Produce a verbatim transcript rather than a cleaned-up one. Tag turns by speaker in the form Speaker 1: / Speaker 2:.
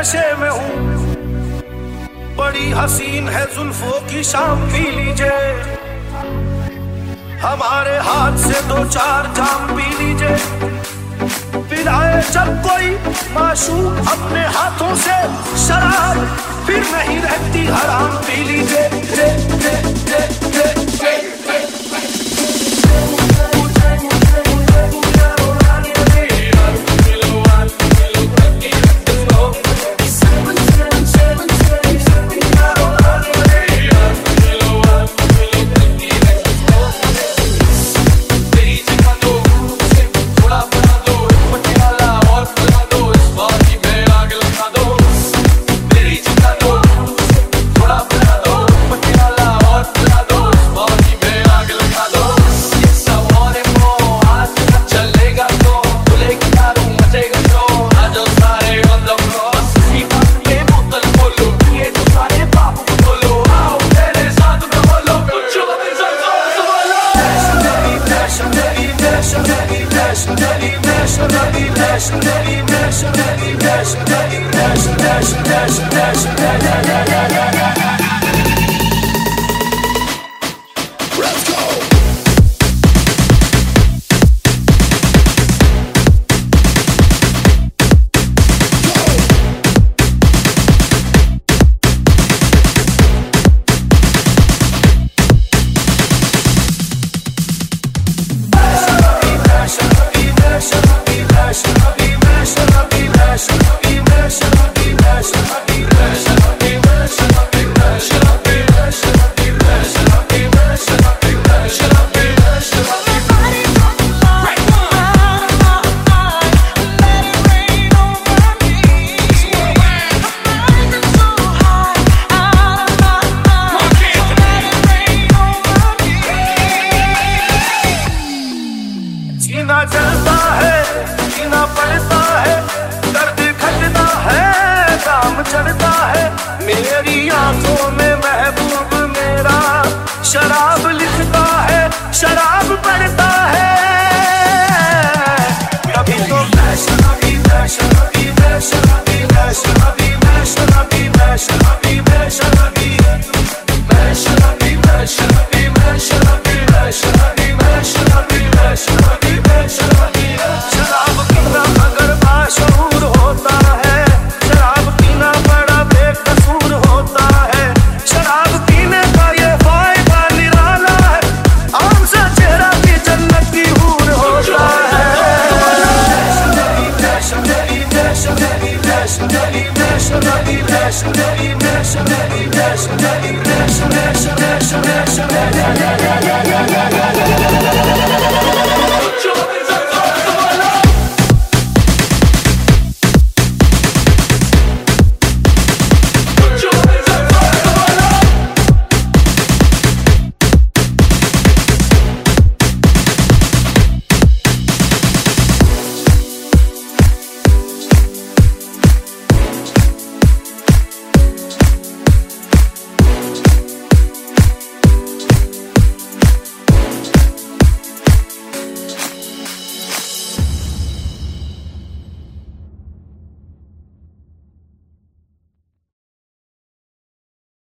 Speaker 1: नशे में हूँ, बड़ी हसीन है जुल्फों की शाम पी लीजिए, हमारे हाथ से दो चार जाम पी लीजिए। पिलाए जब कोई माशूक अपने हाथों से शराब, फिर नहीं रहती हराम पी लीजिए। रे रे रे रे रे रे जीना चलता है, जीना पड़ता है, दर्द घटता है, काम चढ़ता है, मेरी आंखों में महबूब मेरा शराब लिखता है, शराब पढ़ता है। कभी तो मैं शराबी, मैं शराबी, मैं शराबी, मैं शराबी।